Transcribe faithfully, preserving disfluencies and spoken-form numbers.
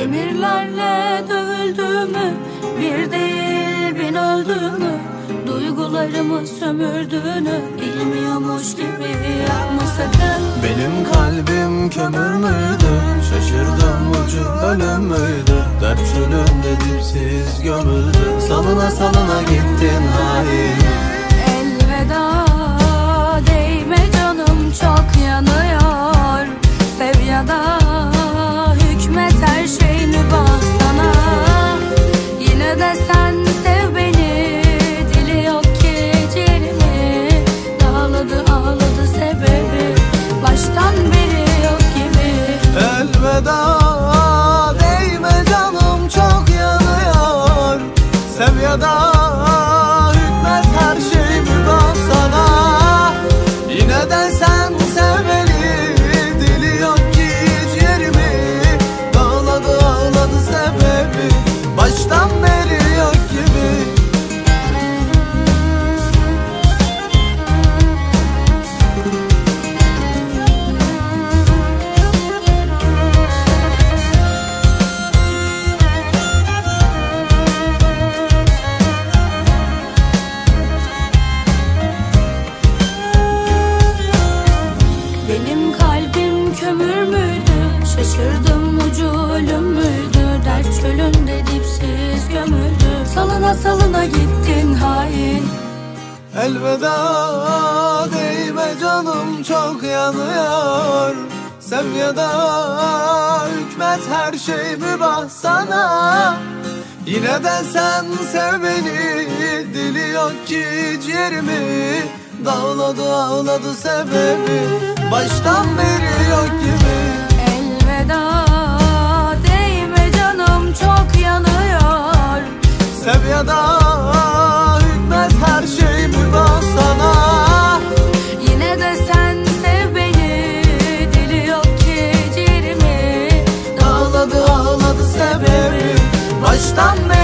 Demirlerle dövüldüğümü, bir değil bin öldüğümü, duygularımı sömürdüğünü bilmiyormuş gibi yapma sakın. Benim kalbim kömür müydü? Şaşırdım, ucu ölüm müydü? Dert çölünde dipsiz gömüldü. Salına salına gittin hain. Elveda, değme canım çok yanıyor. Sev ya da hükmet, her şey mübah sana. Yine de sen sev beni, dili yok ki ciğerimi. Dağladı ağladı sebebi, baştan beri yok gibi. Elveda, değme canım çok yanıyor. Sev ya da hükmet, her şey mübah sana. Yine de sen sev beni, dili yok ki ciğerimi. Dağladı ağladı sebebi, baştan beri yok gibi. Benim kalbim kömür müydü? Şaşırdım, ucu ölüm müydü? Dert çölünde dipsiz gömüldü. Salına salına gittin hain. Elveda, değme canım çok yanıyor. Sev ya da hükmet, her şey mübah sana. Yine de sen sev beni, dili yok ki ciğerimi. Dağladı ağladı sebebi, baştan beri yok gibi. Elveda, değme canım çok yanıyor. Sev ya da hükmet, her şey mübah sana. Yine de sen sev beni, dili yok ki ciğerimi. Dağladı ağladı sebebi, baştan beri